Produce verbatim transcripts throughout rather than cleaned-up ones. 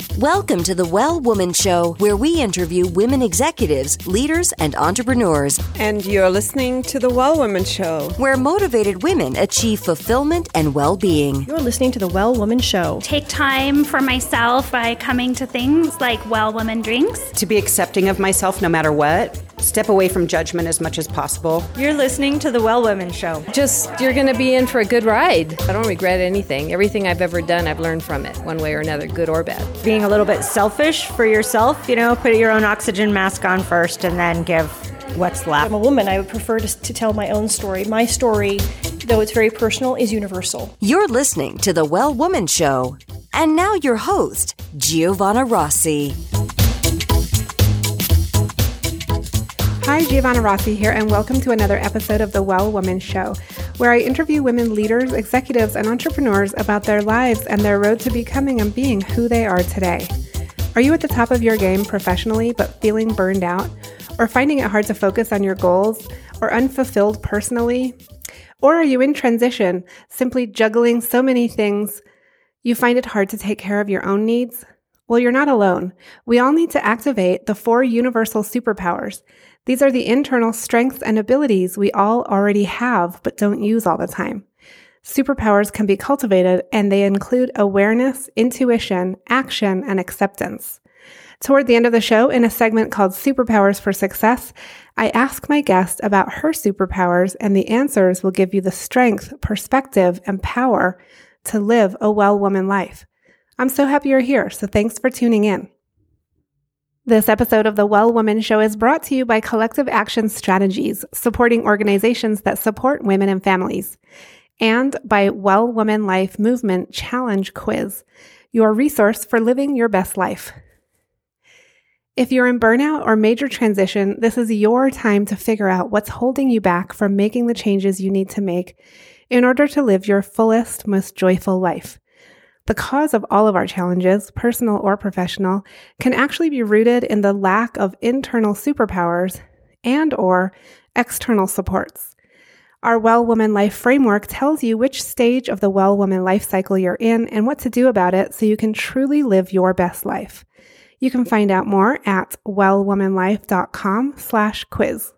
Welcome to the Well Woman Show, where we interview women executives, leaders, and entrepreneurs. And you're listening to the Well Woman Show, where motivated women achieve fulfillment and well-being. You're listening to the Well Woman Show. Take time for myself by coming to things like Well Woman Drinks. To be accepting of myself no matter what. Step away from judgment as much as possible. You're listening to the Well Woman Show. Just, you're going to be in for a good ride. I don't regret anything. Everything I've ever done, I've learned from it, one way or another, good or bad. Being a little bit selfish for yourself, you know, put your own oxygen mask on first and then give what's left. I'm a woman. I would prefer to, to tell my own story. My story, though it's very personal, is universal. You're listening to the Well Woman Show. And now your host, Giovanna Rossi. Hi, Giovanna Rossi here, and welcome to another episode of The Well Woman Show, where I interview women leaders, executives, and entrepreneurs about their lives and their road to becoming and being who they are today. Are you at the top of your game professionally but feeling burned out, or finding it hard to focus on your goals, or unfulfilled personally? Or are you in transition, simply juggling so many things you find it hard to take care of your own needs? Well, you're not alone. We all need to activate the four universal superpowers. These are the internal strengths and abilities we all already have but don't use all the time. Superpowers can be cultivated, and they include awareness, intuition, action, and acceptance. Toward the end of the show, in a segment called Superpowers for Success, I ask my guest about her superpowers, and the answers will give you the strength, perspective, and power to live a well woman life. I'm so happy you're here, so thanks for tuning in. This episode of the Well Woman Show is brought to you by Collective Action Strategies, supporting organizations that support women and families, and by Well Woman Life Movement Challenge Quiz, your resource for living your best life. If you're in burnout or major transition, this is your time to figure out what's holding you back from making the changes you need to make in order to live your fullest, most joyful life. The cause of all of our challenges, personal or professional, can actually be rooted in the lack of internal superpowers and or external supports. Our Well Woman Life framework tells you which stage of the Well Woman life cycle you're in and what to do about it so you can truly live your best life. You can find out more at wellwomanlife.com slash quiz.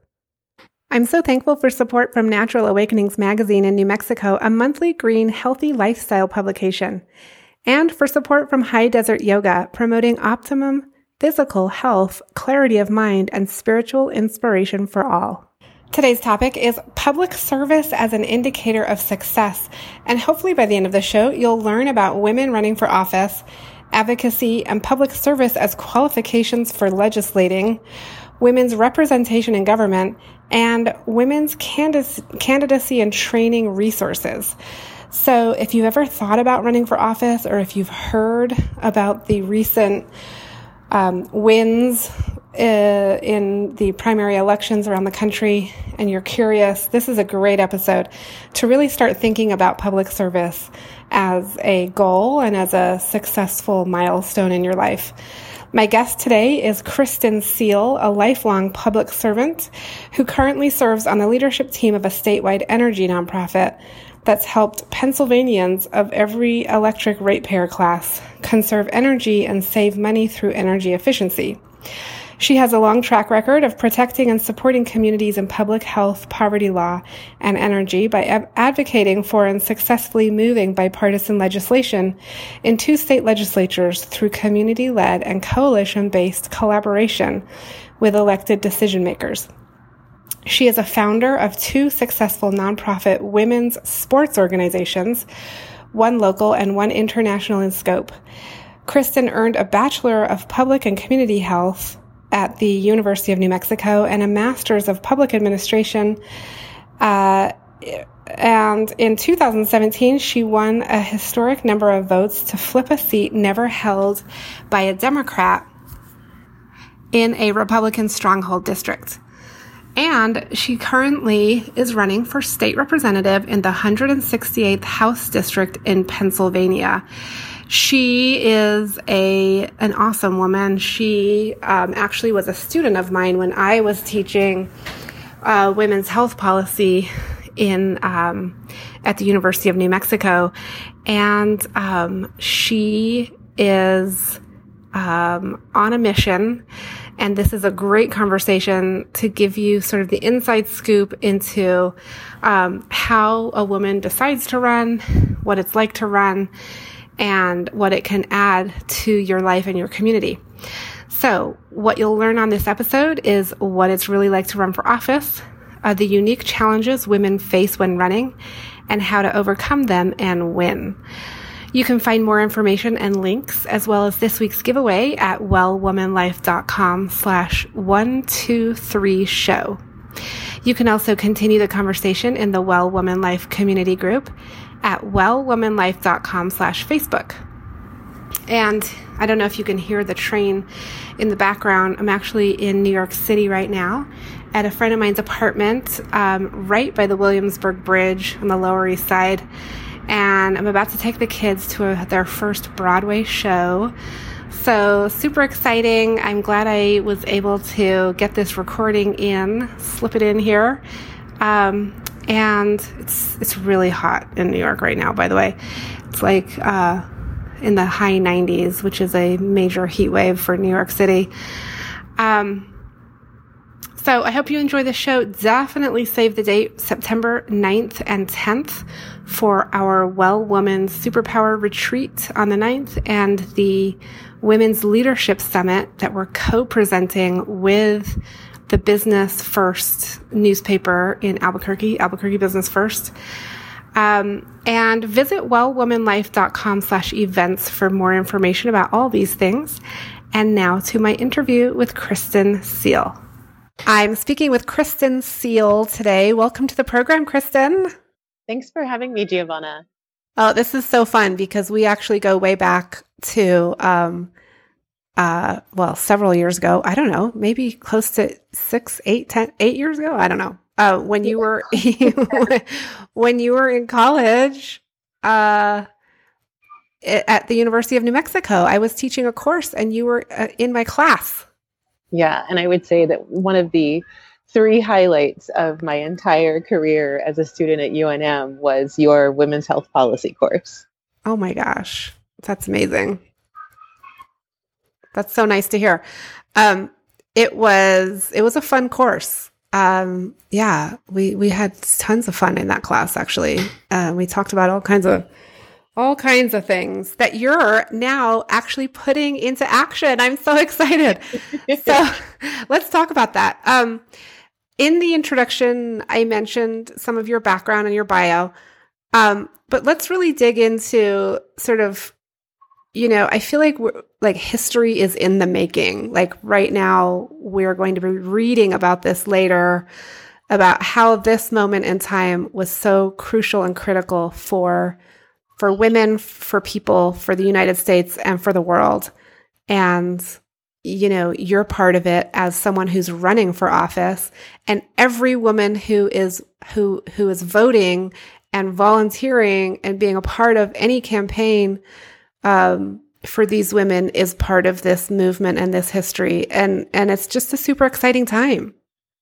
I'm so thankful for support from Natural Awakenings Magazine in New Mexico, a monthly green, healthy lifestyle publication, and for support from High Desert Yoga, promoting optimum physical health, clarity of mind, and spiritual inspiration for all. Today's topic is public service as an indicator of success, and hopefully by the end of the show, you'll learn about women running for office, advocacy, and public service as qualifications for legislating, women's representation in government, and women's candidacy and training resources. So if you've ever thought about running for office, or if you've heard about the recent um, wins uh, in the primary elections around the country, and you're curious, this is a great episode to really start thinking about public service as a goal and as a successful milestone in your life. My guest today is Kristen Seal, a lifelong public servant who currently serves on the leadership team of a statewide energy nonprofit that's helped Pennsylvanians of every electric ratepayer class conserve energy and save money through energy efficiency. She has a long track record of protecting and supporting communities in public health, poverty law, and energy by ab- advocating for and successfully moving bipartisan legislation in two state legislatures through community-led and coalition-based collaboration with elected decision makers. She is a founder of two successful nonprofit women's sports organizations, one local and one international in scope. Kristen earned a Bachelor of Public and Community Health at the University of New Mexico and a Master's of Public Administration. Uh, and in two thousand seventeen, she won a historic number of votes to flip a seat never held by a Democrat in a Republican stronghold district. And she currently is running for state representative in the one hundred sixty-eighth House District in Pennsylvania. She is a an awesome woman. She um, actually was a student of mine when I was teaching uh, women's health policy in um, at the University of New Mexico. And um, she is um, on a mission, and this is a great conversation to give you sort of the inside scoop into um, how a woman decides to run, what it's like to run, and what it can add to your life and your community. So what you'll learn on this episode is what it's really like to run for office, uh, the unique challenges women face when running, and how to overcome them and win. You can find more information and links, as well as this week's giveaway at wellwomanlife.com slash one two three show. You can also continue the conversation in the Well Woman Life community group at wellwomanlife.com slash Facebook. And I don't know if you can hear the train in the background. I'm actually in New York City right now at a friend of mine's apartment, um, right by the Williamsburg Bridge on the Lower East Side. And I'm about to take the kids to a, their first Broadway show. So super exciting. I'm glad I was able to get this recording in, slip it in here. Um, and it's it's really hot in New York right now, by the way. It's like uh, in the high nineties, which is a major heat wave for New York City. Um, so I hope you enjoy the show. Definitely save the date, September ninth and tenth, for our Well Woman Superpower Retreat on the ninth and the Women's Leadership Summit that we're co-presenting with the Business First newspaper in Albuquerque, Albuquerque Business First. Um, and visit wellwomanlife.com slash events for more information about all these things. And now to my interview with Kristen Seal. I'm speaking with Kristen Seal today. Welcome to the program, Kristen. Thanks for having me, Giovanna. Oh, this is so fun because we actually go way back to, um, uh, well, several years ago. I don't know, maybe close to six, eight, ten, eight years ago. I don't know. Uh, when you were when you were in college, uh, at the University of New Mexico, I was teaching a course, and you were uh, in my class. Yeah, and I would say that one of the three highlights of my entire career as a student at U N M was your women's health policy course. Oh my gosh, that's amazing. That's so nice to hear. Um, it was it was a fun course. Um, yeah, we we had tons of fun in that class. Actually, uh, we talked about all kinds of all kinds of things that you're now actually putting into action. I'm so excited. So let's talk about that. Um, In the introduction, I mentioned some of your background and your bio, um, but let's really dig into sort of, you know, I feel like we're, like history is in the making. Like right now, we're going to be reading about this later, about how this moment in time was so crucial and critical for for women, for people, for the United States, and for the world. And you know, you're part of it as someone who's running for office, and every woman who is who who is voting and volunteering and being a part of any campaign um, for these women is part of this movement and this history, and and it's just a super exciting time.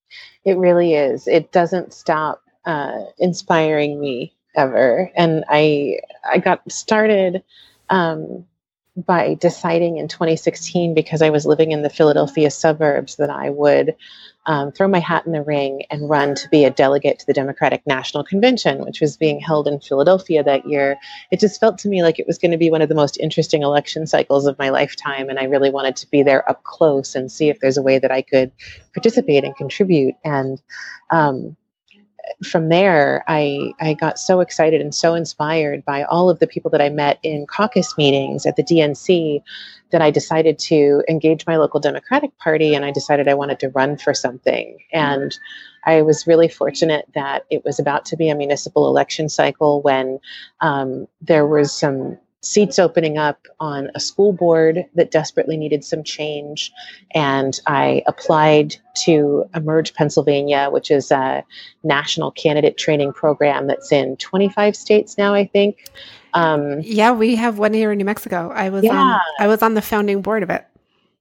It really is. It doesn't stop uh, inspiring me ever, and I I got started. Um, by deciding in twenty sixteen, because I was living in the Philadelphia suburbs, that I would um, throw my hat in the ring and run to be a delegate to the Democratic National Convention, which was being held in Philadelphia that year. It just felt to me like it was going to be one of the most interesting election cycles of my lifetime, and I really wanted to be there up close and see if there's a way that I could participate and contribute. And um, from there, I, I got so excited and so inspired by all of the people that I met in caucus meetings at the D N C that I decided to engage my local Democratic Party, and I decided I wanted to run for something. And I was really fortunate that it was about to be a municipal election cycle when um, there was some seats opening up on a school board that desperately needed some change. And I applied to Emerge Pennsylvania, which is a national candidate training program that's in twenty-five states now, I think. Um, yeah, we have one here in New Mexico. I was yeah. on, I was on the founding board of it.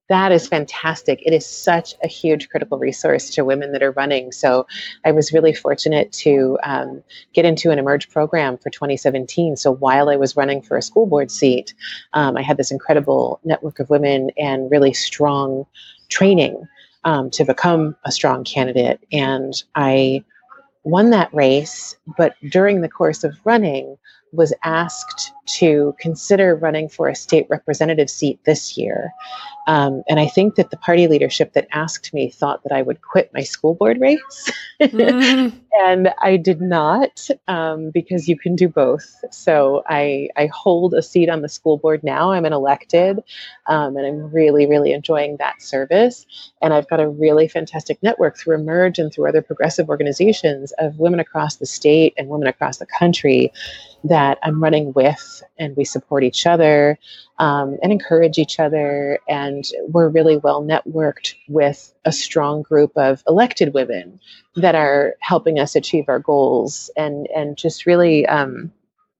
That is fantastic. It is such a huge critical resource to women that are running. So I was really fortunate to um, get into an Emerge program for twenty seventeen. So while I was running for a school board seat, um, I had this incredible network of women and really strong training um, to become a strong candidate. And I won that race, but during the course of running, was asked to consider running for a state representative seat this year. Um, and I think that the party leadership that asked me thought that I would quit my school board race. Mm. And I did not, um, because you can do both. So I, I hold a seat on the school board now. I'm an elected, um, and I'm really, really enjoying that service. And I've got a really fantastic network through Emerge and through other progressive organizations of women across the state and women across the country that I'm running with, and we support each other um, and encourage each other. And we're really well networked with a strong group of elected women that are helping us achieve our goals and, and just really um,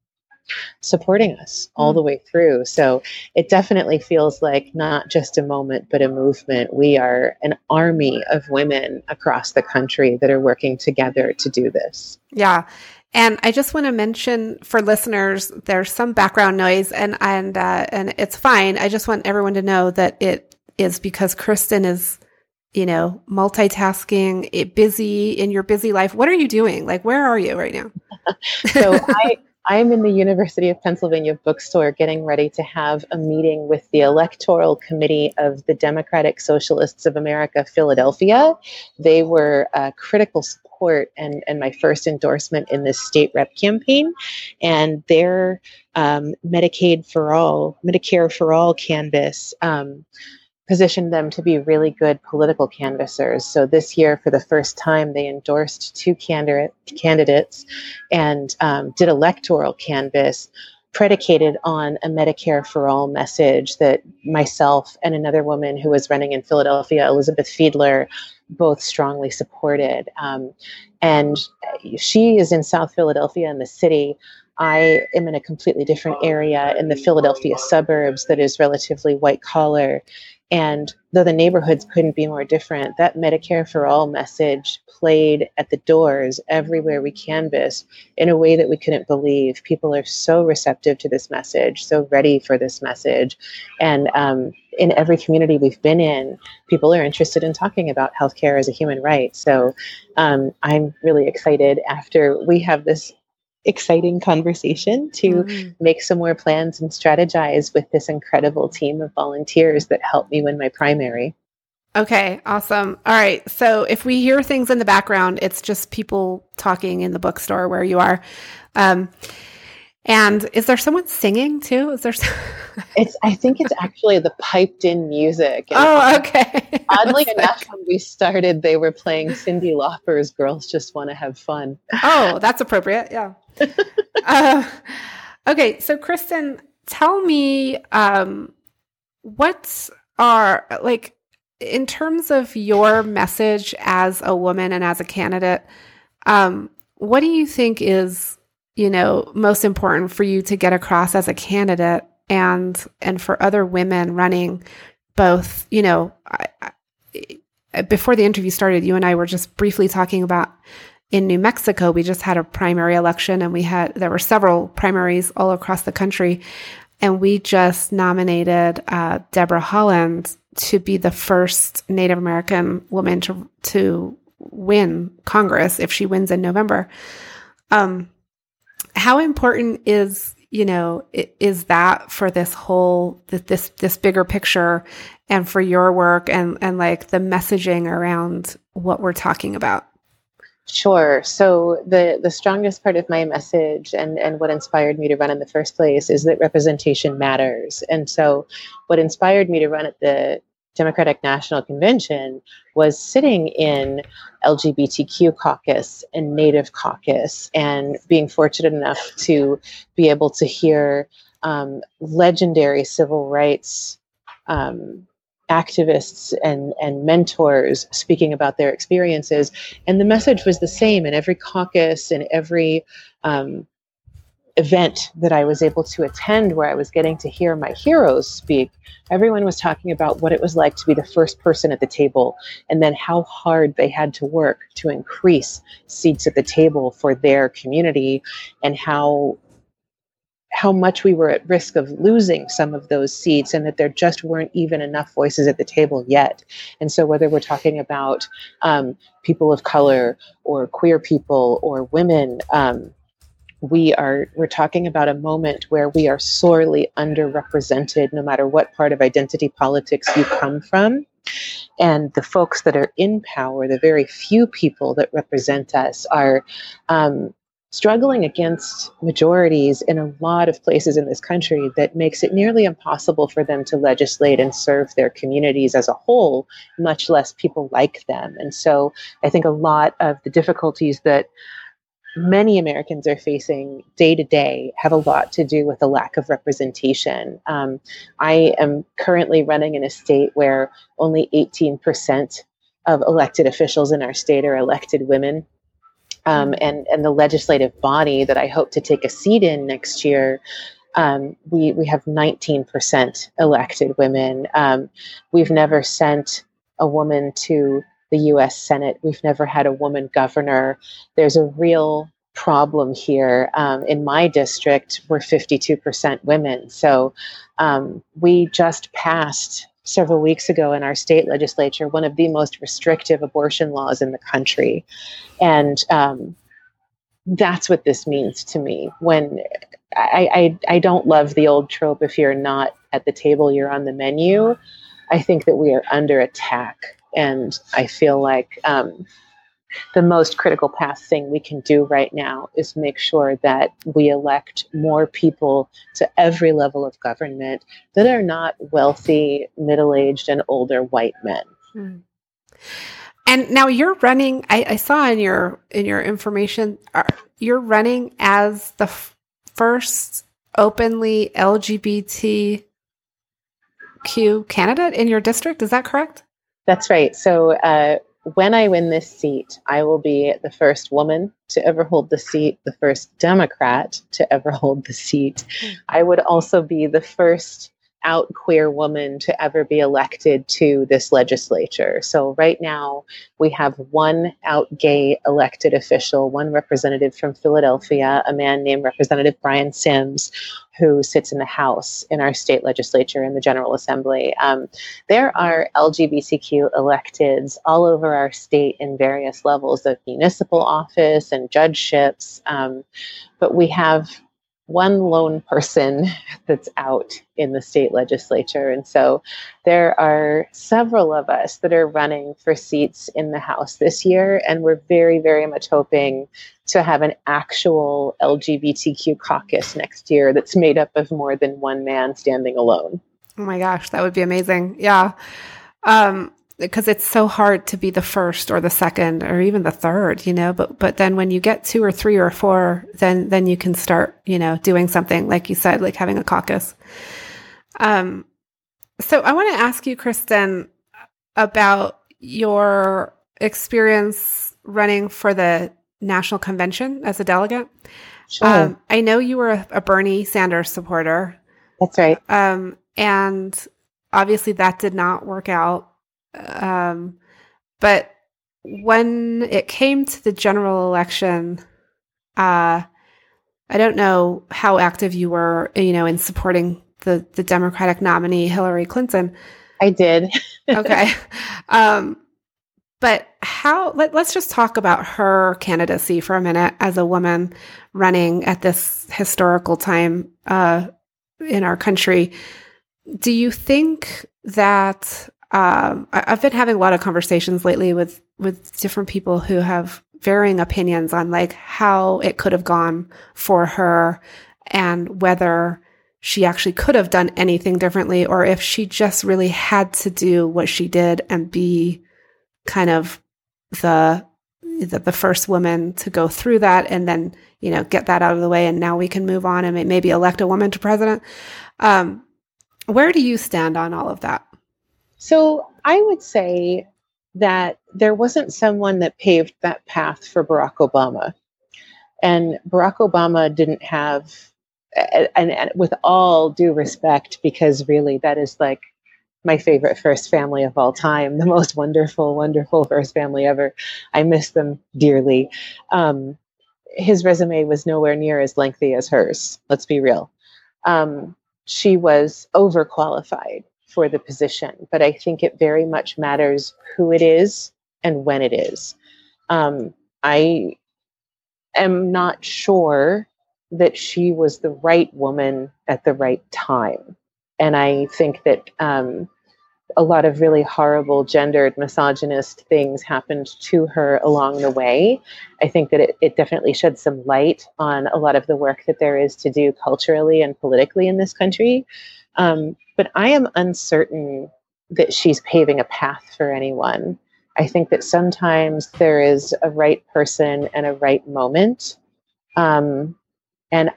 supporting us all the way through. So it definitely feels like not just a moment, but a movement. We are an army of women across the country that are working together to do this. Yeah. And I just want to mention for listeners, there's some background noise, and and uh, and it's fine. I just want everyone to know that it is because Kristen is, you know, multitasking, it busy in your busy life. What are you doing? Like, where are you right now? So I I'm in the University of Pennsylvania bookstore getting ready to have a meeting with the Electoral Committee of the Democratic Socialists of America, Philadelphia. They were a critical support and, and my first endorsement in this state rep campaign. And their um, Medicaid for All, Medicare for All canvas um, positioned them to be really good political canvassers. So this year, for the first time, they endorsed two candidate, candidates and um, did electoral canvass predicated on a Medicare for All message that myself and another woman who was running in Philadelphia, Elizabeth Fiedler, both strongly supported. Um, and she is in South Philadelphia in the city. I am in a completely different area in the Philadelphia suburbs that is relatively white collar. And though the neighborhoods couldn't be more different, that Medicare for All message played at the doors everywhere we canvassed in a way that we couldn't believe. People are so receptive to this message, so ready for this message. And um, in every community we've been in, people are interested in talking about healthcare as a human right. So um, I'm really excited after we have this exciting conversation to mm. make some more plans and strategize with this incredible team of volunteers that helped me win my primary. Okay, awesome. All right. So if we hear things in the background, it's just people talking in the bookstore where you are. Um, and is there someone singing too? Is there? Some- it's. I think it's actually the piped in music. And oh, okay. Oddly enough, when we started, they were playing Cyndi Lauper's "Girls Just Want to Have Fun." Oh, that's appropriate. Yeah. uh, okay, so Kristen, tell me, um, what are like in terms of your message as a woman and as a candidate? Um, what do you think is, you know, most important for you to get across as a candidate, and and for other women running? Both, you know, I, I, before the interview started, you and I were just briefly talking about. In New Mexico, we just had a primary election, and we had there were several primaries all across the country, and we just nominated uh, Deborah Haaland to be the first Native American woman to to win Congress if she wins in November. Um, how important is you know is that for this whole this this bigger picture, and for your work and and like the messaging around what we're talking about? Sure. So the, the strongest part of my message and, and what inspired me to run in the first place is that representation matters. And so what inspired me to run at the Democratic National Convention was sitting in L G B T Q caucus and Native caucus and being fortunate enough to be able to hear um, legendary civil rights um activists and, and mentors speaking about their experiences. And the message was the same in every caucus and every um, event that I was able to attend where I was getting to hear my heroes speak, everyone was talking about what it was like to be the first person at the table, and then how hard they had to work to increase seats at the table for their community, and how how much we were at risk of losing some of those seats, and that there just weren't even enough voices at the table yet. And so whether we're talking about um, people of color or queer people or women, um, we are we're talking about a moment where we are sorely underrepresented, no matter what part of identity politics you come from. And the folks that are in power, the very few people that represent us, are um, struggling against majorities in a lot of places in this country that makes it nearly impossible for them to legislate and serve their communities as a whole, much less people like them. And so I think a lot of the difficulties that many Americans are facing day to day have a lot to do with a lack of representation. Um, I am currently running in a state where only eighteen percent of elected officials in our state are elected women. Um, and, and the legislative body that I hope to take a seat in next year, um, we, we have nineteen percent elected women. Um, we've never sent a woman to the U S Senate. We've never had a woman governor. There's a real problem here. Um, in my district, we're fifty-two percent women. So um, we just passed several weeks ago in our state legislature one of the most restrictive abortion laws in the country. And um, that's what this means to me. When I, I, I don't love the old trope, if you're not at the table, you're on the menu. I think that we are under attack. And I feel like um, the most critical path thing we can do right now is make sure that we elect more people to every level of government that are not wealthy, middle-aged, and older white men. Hmm. And now you're running, I, I saw in your in your information, uh, you're running as the f- first openly L G B T Q candidate in your district. Is that correct? That's right. So uh, when I win this seat, I will be the first woman to ever hold the seat, the first Democrat to ever hold the seat. Mm. I would also be the first out queer woman to ever be elected to this legislature. So right now we have one out gay elected official, one representative from Philadelphia, a man named Representative Brian Sims, who sits in the House in our state legislature in the General Assembly. Um, there are L G B T Q electeds all over our state in various levels of municipal office and judgeships, um, but we have one lone person that's out in the state legislature. And so there are several of us that are running for seats in the House this year. And we're very, very much hoping to have an actual L G B T Q caucus next year that's made up of more than one man standing alone. Oh my gosh, that would be amazing. Yeah. Um, because it's so hard to be the first or the second or even the third, you know, but, but then when you get two or three or four, then, then you can start, you know, doing something like you said, like having a caucus. Um, so I want to ask you, Kristen, about your experience running for the national convention as a delegate. Sure. Um, I know you were a, a Bernie Sanders supporter. That's right. Um, and obviously that did not work out. Um, but when it came to the general election, uh, I don't know how active you were, you know, in supporting the, the Democratic nominee, Hillary Clinton. I did. Okay. Um, but how, let, let's just talk about her candidacy for a minute as a woman running at this historical time, uh, in our country. Do you think that, Um, I've been having a lot of conversations lately with, with different people who have varying opinions on like how it could have gone for her and whether she actually could have done anything differently or if she just really had to do what she did and be kind of the, the, the first woman to go through that and then, you know, get that out of the way. And now we can move on and maybe elect a woman to president. Um, where do you stand on all of that? So I would say that there wasn't someone that paved that path for Barack Obama. And Barack Obama didn't have, and, and with all due respect, because really that is like my favorite first family of all time, the most wonderful, wonderful first family ever. I miss them dearly. Um, his resume was nowhere near as lengthy as hers. Let's be real. Um, she was overqualified for the position, but I think it very much matters who it is and when it is. Um, I am not sure that she was the right woman at the right time. And I think that um, a lot of really horrible, gendered, misogynist things happened to her along the way. I think that it, it definitely shed some light on a lot of the work that there is to do culturally and politically in this country. Um, but I am uncertain that she's paving a path for anyone. I think that sometimes there is a right person and a right moment. Um, and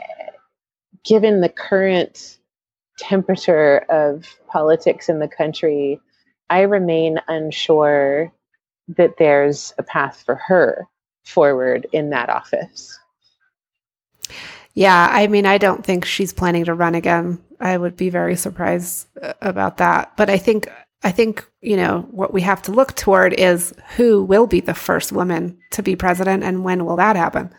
given the current temperature of politics in the country, I remain unsure that there's a path for her forward in that office. Yeah, I mean, I don't think she's planning to run again. I would be very surprised about that. But I think, I think, you know, what we have to look toward is who will be the first woman to be president and when will that happen?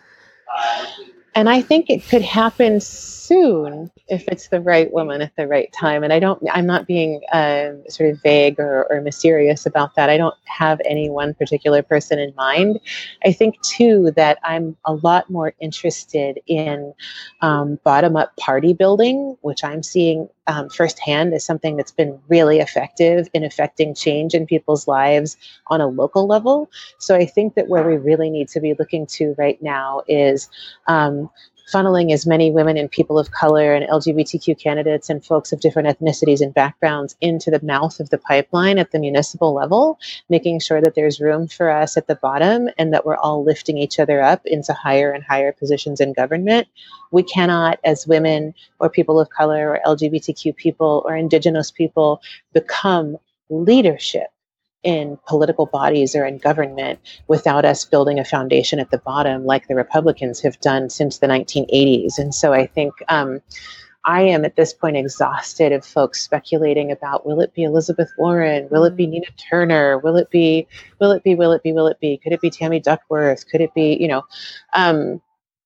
And I think it could happen soon if it's the right woman at the right time. And I don't, I'm not being uh, sort of vague or, or mysterious about that. I don't have any one particular person in mind. I think too that I'm a lot more interested in um, bottom-up party building, which I'm seeing um, firsthand as something that's been really effective in affecting change in people's lives on a local level. So I think that where we really need to be looking to right now is um, funneling as many women and people of color and L G B T Q candidates and folks of different ethnicities and backgrounds into the mouth of the pipeline at the municipal level, making sure that there's room for us at the bottom and that we're all lifting each other up into higher and higher positions in government. We cannot, as women or people of color or L G B T Q people or Indigenous people, become leadership in political bodies or in government without us building a foundation at the bottom like the Republicans have done since the nineteen eighties. And so I think um, I am at this point exhausted of folks speculating about, will it be Elizabeth Warren? Will it be Nina Turner? Will it be, will it be, will it be, will it be? Could it be Tammy Duckworth? Could it be, you know, um,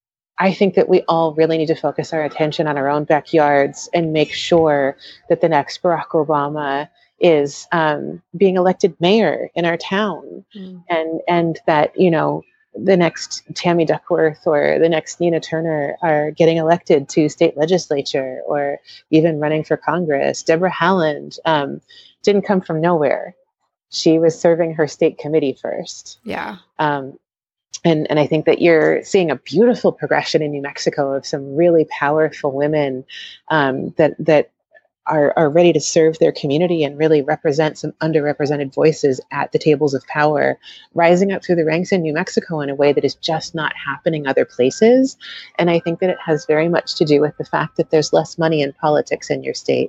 I think that we all really need to focus our attention on our own backyards and make sure that the next Barack Obama is um, being elected mayor in our town, mm. and and that, you know, the next Tammy Duckworth or the next Nina Turner are getting elected to state legislature or even running for Congress. Deborah Haaland um, didn't come from nowhere. She was serving her state committee first. Yeah. Um, and, and I think that you're seeing a beautiful progression in New Mexico of some really powerful women um, that that Are, are ready to serve their community and really represent some underrepresented voices at the tables of power, rising up through the ranks in New Mexico in a way that is just not happening other places. And I think that it has very much to do with the fact that there's less money in politics in your state.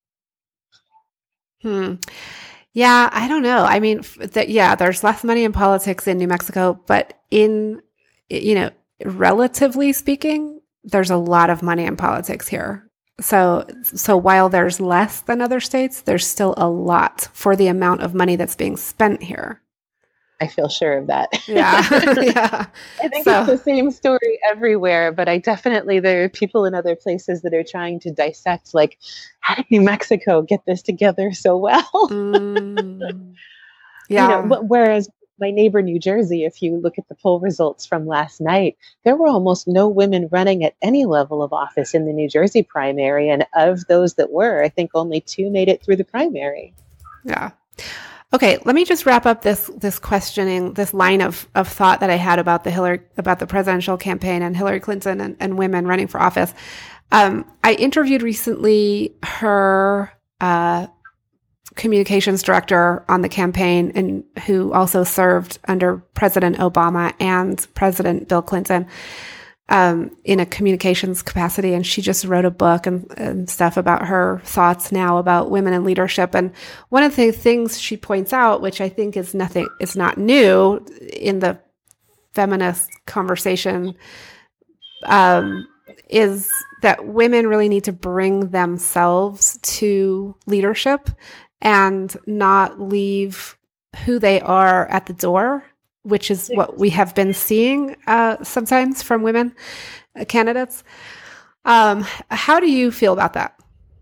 Hmm. Yeah, I don't know. I mean, that yeah, there's less money in politics in New Mexico, but in, you know, relatively speaking, there's a lot of money in politics here. So, so while there's less than other states, there's still a lot for the amount of money that's being spent here. I feel sure of that. Yeah. yeah. I think so. It's the same story everywhere, but I definitely, there are people in other places that are trying to dissect, like, how did New Mexico get this together so well? mm. Yeah. You know, whereas my neighbor, New Jersey, if you look at the poll results from last night, there were almost no women running at any level of office in the New Jersey primary. And of those that were, I think only two made it through the primary. Yeah. Okay. Let me just wrap up this, this questioning, this line of, of thought that I had about the Hillary, about the presidential campaign and Hillary Clinton and, and women running for office. Um, I interviewed recently her, uh, communications director on the campaign and who also served under President Obama and President Bill Clinton um, in a communications capacity. And she just wrote a book and, and stuff about her thoughts now about women in leadership. And one of the things she points out, which I think is nothing, is not new in the feminist conversation um, is that women really need to bring themselves to leadership and not leave who they are at the door, which is what we have been seeing uh, sometimes from women uh, candidates. Um, how do you feel about that?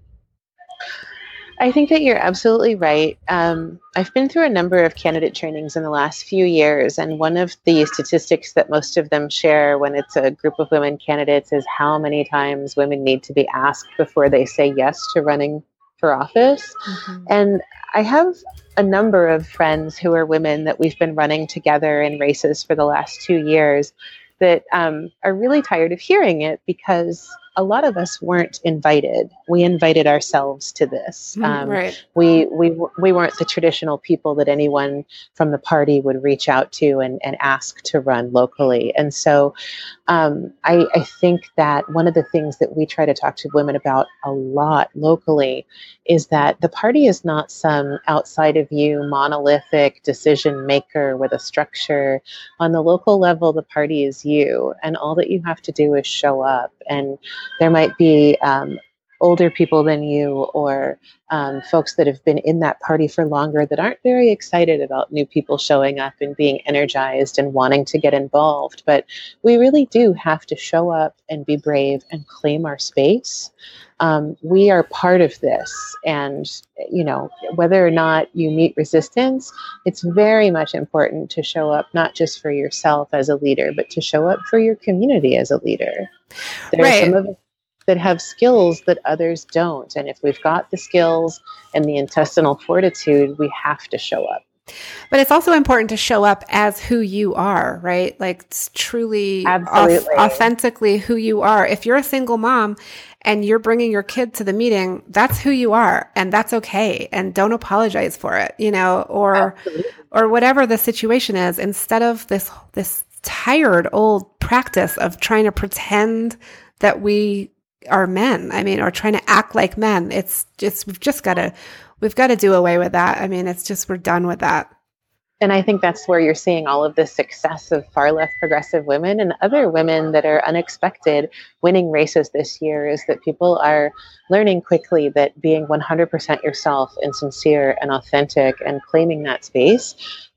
I think that you're absolutely right. Um, I've been through a number of candidate trainings in the last few years, and one of the statistics that most of them share when it's a group of women candidates is how many times women need to be asked before they say yes to running for office. Mm-hmm. And I have a number of friends who are women that we've been running together in races for the last two years that um, are really tired of hearing it because a lot of us weren't invited. We invited ourselves to this. Um, right. We we we weren't the traditional people that anyone from the party would reach out to and, and ask to run locally. And so um, I, I think that one of the things that we try to talk to women about a lot locally is that the party is not some outside of you monolithic decision maker with a structure. On the local level, the party is you, and all that you have to do is show up. And there might be um, older people than you or um, folks that have been in that party for longer that aren't very excited about new people showing up and being energized and wanting to get involved. But we really do have to show up and be brave and claim our space. Um, we are part of this. And, you know, whether or not you meet resistance, it's very much important to show up, not just for yourself as a leader, but to show up for your community as a leader. There right. are some of us that have skills that others don't. And if we've got the skills and the intestinal fortitude, we have to show up. But it's also important to show up as who you are, right? Like it's truly Absolutely. Au- authentically who you are. If you're a single mom and you're bringing your kid to the meeting, that's who you are, and that's okay. And don't apologize for it, you know, or Absolutely. or whatever the situation is. Instead of this this tired old practice of trying to pretend that we are men. I mean, or trying to act like men. It's just we've just got to we've got to do away with that. I mean, it's just we're done with that. And I think that's where you're seeing all of the success of far left progressive women and other women that are unexpected winning races this year is that people are learning quickly that being one hundred percent yourself and sincere and authentic and claiming that space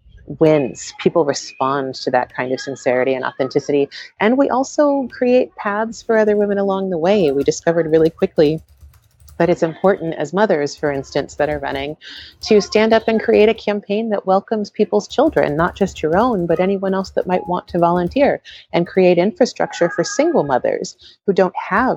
wins. People respond to that kind of sincerity and authenticity. And we also create paths for other women along the way. We discovered really quickly that it's important as mothers, for instance, that are running to stand up and create a campaign that welcomes people's children, not just your own, but anyone else that might want to volunteer, and create infrastructure for single mothers who don't have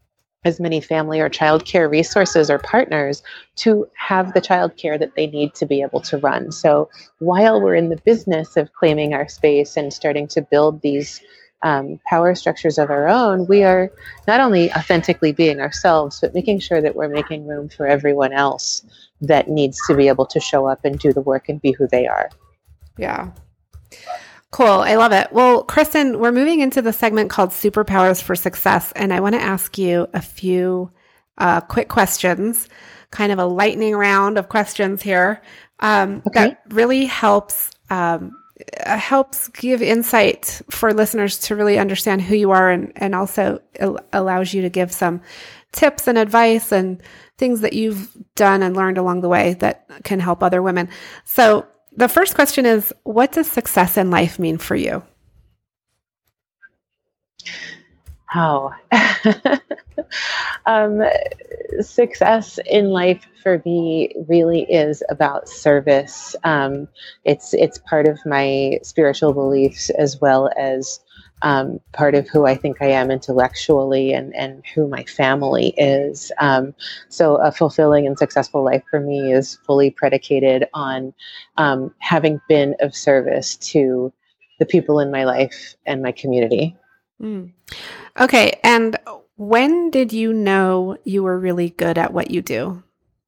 as many family or childcare resources or partners to have the childcare that they need to be able to run. So while we're in the business of claiming our space and starting to build these um, power structures of our own, we are not only authentically being ourselves, but making sure that we're making room for everyone else that needs to be able to show up and do the work and be who they are. Yeah. Cool. I love it. Well, Kristen, we're moving into the segment called Superpowers for Success. And I want to ask you a few uh, quick questions, kind of a lightning round of questions here um, okay. that really helps um, helps give insight for listeners to really understand who you are and, and also al- allows you to give some tips and advice and things that you've done and learned along the way that can help other women. So the first question is, what does success in life mean for you? Oh, um, success in life for me really is about service. Um, it's it's part of my spiritual beliefs as well as um, part of who I think I am intellectually and, and who my family is. Um, so a fulfilling and successful life for me is fully predicated on um, having been of service to the people in my life and my community. Mm. Okay. And when did you know you were really good at what you do?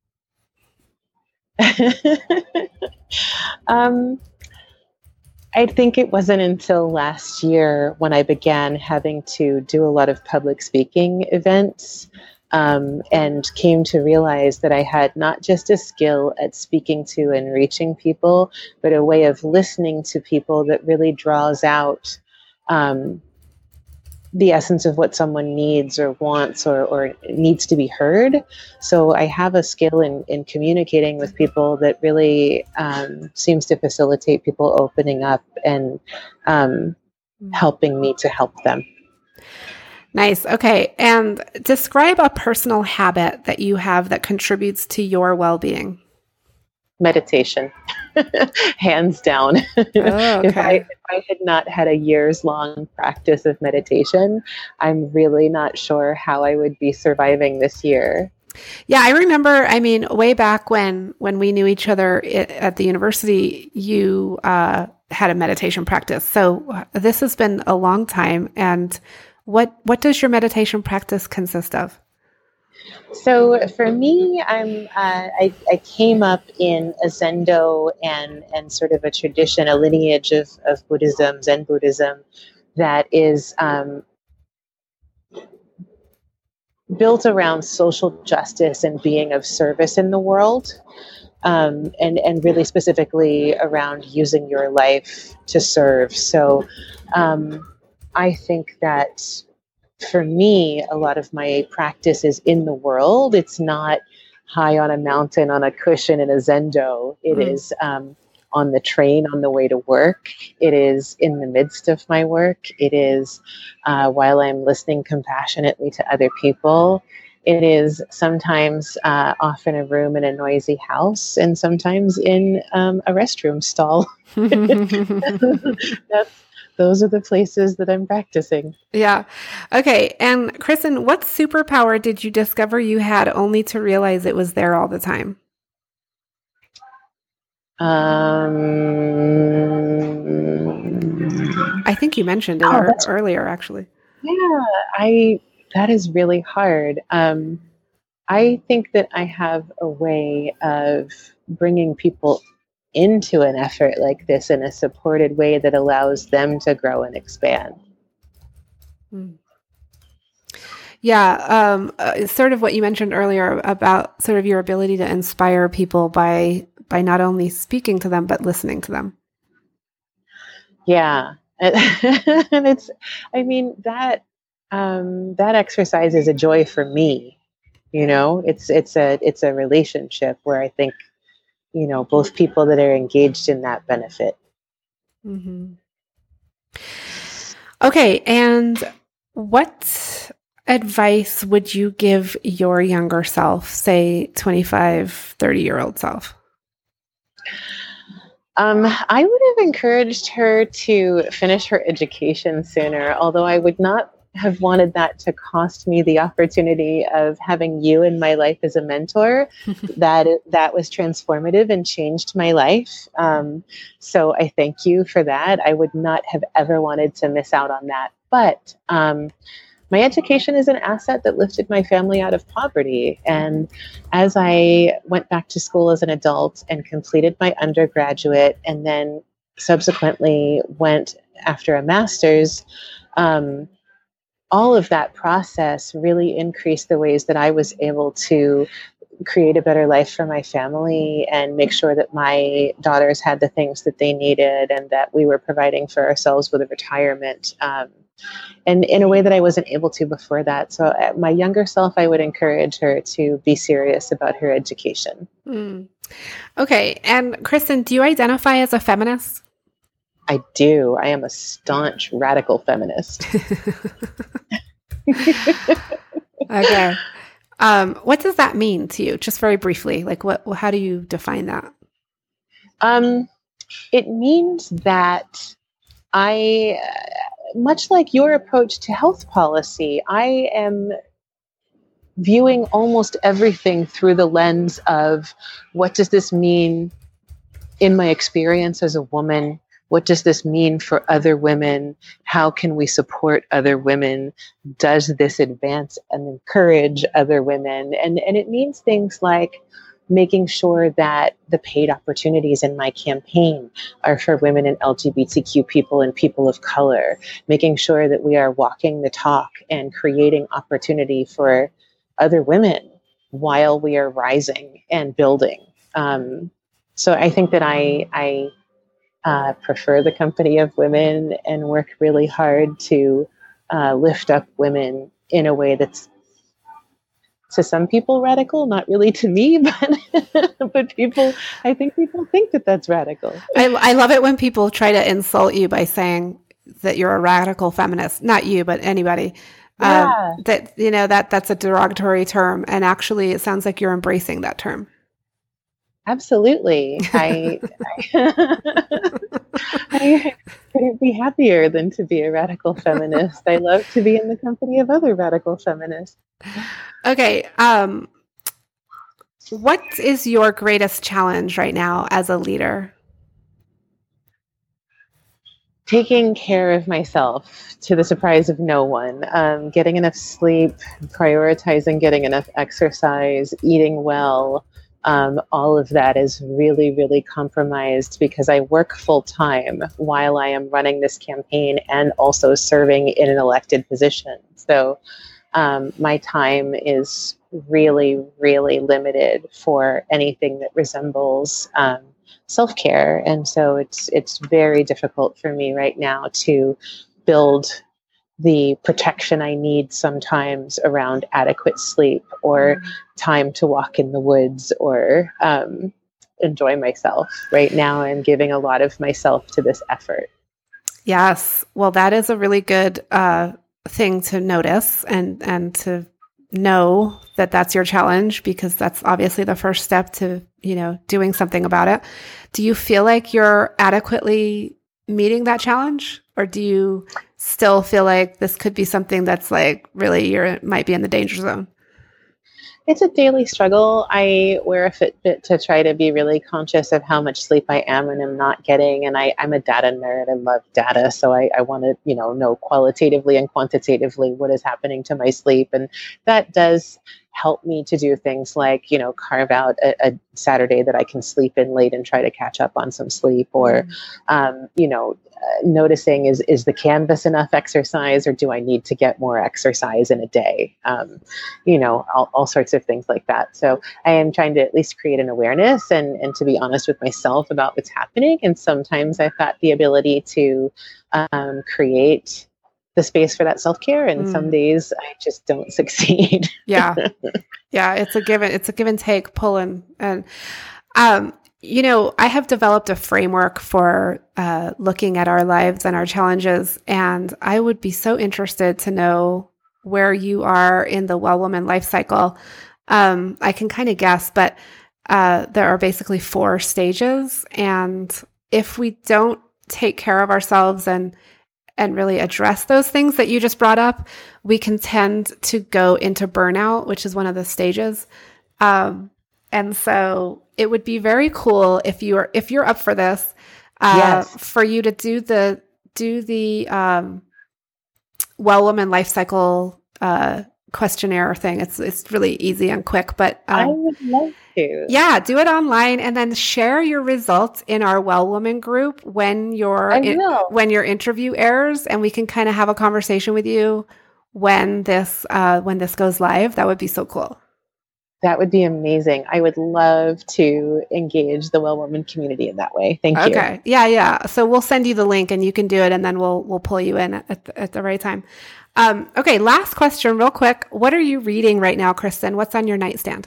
um, I think it wasn't until last year when I began having to do a lot of public speaking events um, and came to realize that I had not just a skill at speaking to and reaching people, but a way of listening to people that really draws out um, the essence of what someone needs or wants or, or needs to be heard. So I have a skill in, in communicating with people that really um, seems to facilitate people opening up and um, helping me to help them. Nice. Okay. And describe a personal habit that you have that contributes to your well-being. Meditation, hands down. Oh, okay. if, I, if I had not had a years long practice of meditation, I'm really not sure how I would be surviving this year. Yeah, I remember, I mean, way back when, when we knew each other at the university, you uh, had a meditation practice. So this has been a long time. And what what does your meditation practice consist of? So for me, I'm uh, I, I came up in a Zendo and and sort of a tradition, a lineage of, of Buddhism, Zen Buddhism, that is um, built around social justice and being of service in the world, um, and and really specifically around using your life to serve. So um, I think that for me, a lot of my practice is in the world. It's not high on a mountain on a cushion in a Zendo. It mm. is um, on the train on the way to work. It is in the midst of my work. It is uh, while I'm listening compassionately to other people. It is sometimes uh, off in a room in a noisy house, and sometimes in um, a restroom stall. That's Those are the places that I'm practicing. Yeah. Okay. And Kristen, what superpower did you discover you had only to realize it was there all the time? Um, I think you mentioned it oh, or, earlier, actually. Yeah, I. That is really hard. Um, I think that I have a way of bringing people into an effort like this in a supported way that allows them to grow and expand. Mm. Yeah, um, uh, sort of what you mentioned earlier about sort of your ability to inspire people by by not only speaking to them but listening to them. Yeah, and it's. I mean that um, that exercise is a joy for me. You know, it's it's a it's a relationship where I think, you know, both people that are engaged in that benefit. Mm-hmm. Okay. And what advice would you give your younger self, say twenty-five, thirty year old self? Um, I would have encouraged her to finish her education sooner, although I would not have wanted that to cost me the opportunity of having you in my life as a mentor. that that was transformative and changed my life. Um, so I thank you for that. I would not have ever wanted to miss out on that. But um, my education is an asset that lifted my family out of poverty. And as I went back to school as an adult and completed my undergraduate and then subsequently went after a master's, um, all of that process really increased the ways that I was able to create a better life for my family and make sure that my daughters had the things that they needed and that we were providing for ourselves with a retirement. Um, and in a way that I wasn't able to before that. So at my younger self, I would encourage her to be serious about her education. Mm. Okay. And Kristen, do you identify as a feminist? I do. I am a staunch radical feminist. Okay. Um, what does that mean to you? Just very briefly, like what, how do you define that? Um, it means that I, much like your approach to health policy, I am viewing almost everything through the lens of what does this mean in my experience as a woman? What does this mean for other women? How can we support other women? Does this advance and encourage other women? And, and it means things like making sure that the paid opportunities in my campaign are for women and L G B T Q people and people of color, making sure that we are walking the talk and creating opportunity for other women while we are rising and building. Um, so I think that I, I uh, prefer the company of women and work really hard to uh, lift up women in a way that's, to some people, radical, not really to me, but but people, I think people think that that's radical. I, I love it when people try to insult you by saying that you're a radical feminist. Not you, but anybody. Yeah. Um, that, you know, that that's a derogatory term. And actually, it sounds like you're embracing that term. Absolutely. I, I, I couldn't be happier than to be a radical feminist. I love to be in the company of other radical feminists. Okay. Um, what is your greatest challenge right now as a leader? Taking care of myself to the surprise of no one, um, getting enough sleep, prioritizing getting enough exercise, eating well. Um, all of that is really, really compromised because I work full time while I am running this campaign and also serving in an elected position. So um, my time is really, really limited for anything that resembles um, self-care. And so it's it's very difficult for me right now to build the protection I need sometimes around adequate sleep or time to walk in the woods or um, enjoy myself. Right now, I'm giving a lot of myself to this effort. Yes. Well, that is a really good uh, thing to notice and, and to know that that's your challenge, because that's obviously the first step to, you know, doing something about it. Do you feel like you're adequately meeting that challenge? Or do you still feel like this could be something that's like really you're might be in the danger zone? It's a daily struggle. I wear a Fitbit to try to be really conscious of how much sleep I am and am not getting. And I, I'm a data nerd. I love data. So I, I want to, you know, know qualitatively and quantitatively what is happening to my sleep. And that does help me to do things like, you know, carve out a, a Saturday that I can sleep in late and try to catch up on some sleep, or, um, you know, uh, noticing is, is the canvas enough exercise, or do I need to get more exercise in a day? Um, you know, all, all sorts of things like that. So I am trying to at least create an awareness and, and to be honest with myself about what's happening. And sometimes I've got the ability to um, create the space for that self-care. And mm. some days I just don't succeed. Yeah. Yeah. It's a give and, it's a give and take, pull and, and, um, you know, I have developed a framework for, uh, looking at our lives and our challenges. And I would be so interested to know where you are in the Well Woman life cycle. Um, I can kind of guess, but, uh, there are basically four stages. And if we don't take care of ourselves and, and really address those things that you just brought up, we can tend to go into burnout, which is one of the stages. Um, and so it would be very cool if you are, if you're up for this, uh, yes. for you to do the, do the, um, Well Woman life cycle, uh, questionnaire thing. It's, it's really easy and quick, but, um, I would love to. Yeah, do it online and then share your results in our Well Woman group when your in, when your interview airs, and we can kind of have a conversation with you when this uh, when this goes live. That would be so cool. That would be amazing. I would love to engage the Well Woman community in that way. Thank you. Okay. Yeah, yeah. So we'll send you the link and you can do it, and then we'll we'll pull you in at the, at the right time. Um, okay, last question real quick. What are you reading right now, Kristen? What's on your nightstand?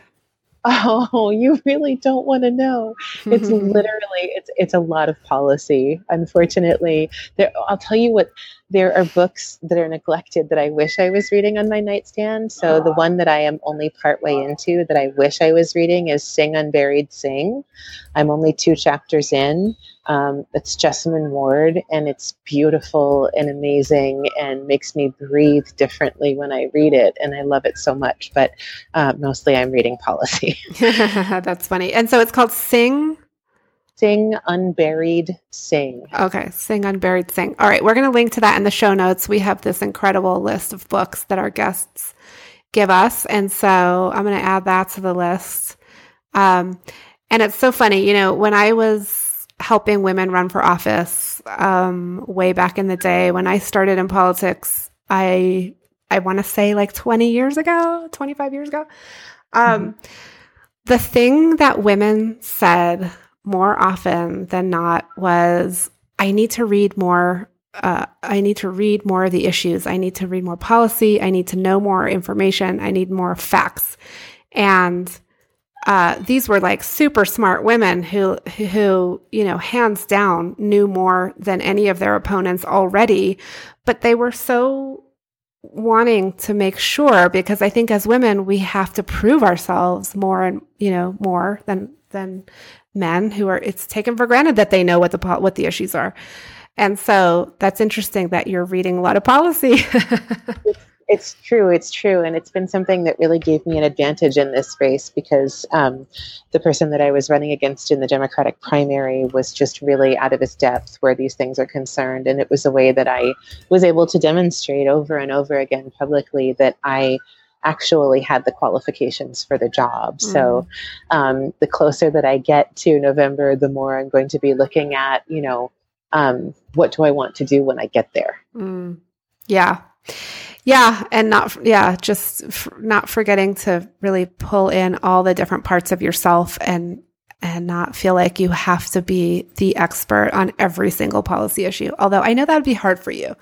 Oh, you really don't want to know. It's literally, it's it's a lot of policy. Unfortunately, there, I'll tell you what, there are books that are neglected that I wish I was reading on my nightstand. So the one that I am only partway into that I wish I was reading is Sing Unburied Sing. I'm only two chapters in. Um, it's Jessamine Ward, and it's beautiful and amazing and makes me breathe differently when I read it. And I love it so much, but uh, mostly I'm reading policy. That's funny. And so it's called Sing? Sing Unburied Sing. Okay. Sing Unburied Sing. All right. We're going to link to that in the show notes. We have this incredible list of books that our guests give us. And so I'm going to add that to the list. Um, and it's so funny, you know, when I was helping women run for office um, way back in the day, when I started in politics, I I want to say like twenty years ago, twenty-five years ago. Um, mm-hmm. The thing that women said more often than not was, I need to read more. Uh, I need to read more of the issues. I need to read more policy. I need to know more information. I need more facts. And uh, these were like super smart women who, who, you know, hands down knew more than any of their opponents already, but they were so wanting to make sure, because I think as women, we have to prove ourselves more and, you know, more than, than men who are, it's taken for granted that they know what the, what the issues are. And so that's interesting that you're reading a lot of policy. it's, it's true. It's true. And it's been something that really gave me an advantage in this race, because um, the person that I was running against in the Democratic primary was just really out of his depth where these things are concerned. And it was a way that I was able to demonstrate over and over again publicly that I actually had the qualifications for the job. Mm. So um, the closer that I get to November, the more I'm going to be looking at, you know, um, what do I want to do when I get there? Mm. Yeah. Yeah. And not, yeah, just f- not forgetting to really pull in all the different parts of yourself and, and not feel like you have to be the expert on every single policy issue. Although I know that would be hard for you.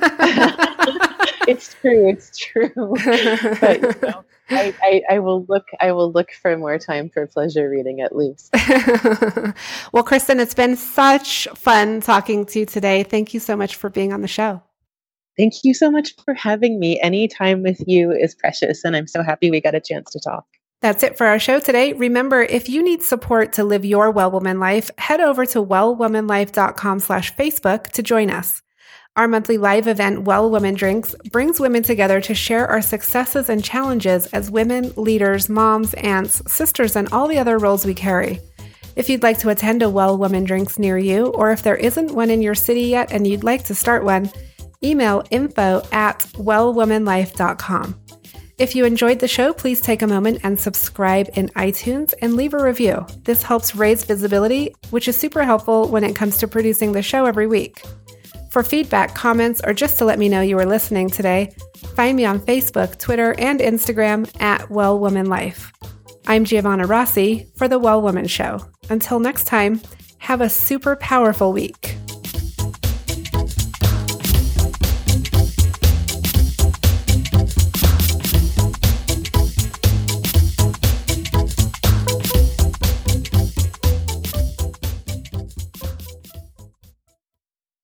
It's true. It's true. But, you know, I, I, I will look, I will look for more time for pleasure reading at least. Well, Kristen, it's been such fun talking to you today. Thank you so much for being on the show. Thank you so much for having me. Any time with you is precious, and I'm so happy we got a chance to talk. That's it for our show today. Remember, if you need support to live your Well Woman life, head over to well woman life dot com slash Facebook to join us. Our monthly live event, Well Woman Drinks, brings women together to share our successes and challenges as women, leaders, moms, aunts, sisters, and all the other roles we carry. If you'd like to attend a Well Woman Drinks near you, or if there isn't one in your city yet and you'd like to start one, email info at well woman life dot com. If you enjoyed the show, please take a moment and subscribe in iTunes and leave a review. This helps raise visibility, which is super helpful when it comes to producing the show every week. For feedback, comments, or just to let me know you were listening today, find me on Facebook, Twitter, and Instagram at Well Woman Life. I'm Giovanna Rossi for The Well Woman Show. Until next time, have a super powerful week.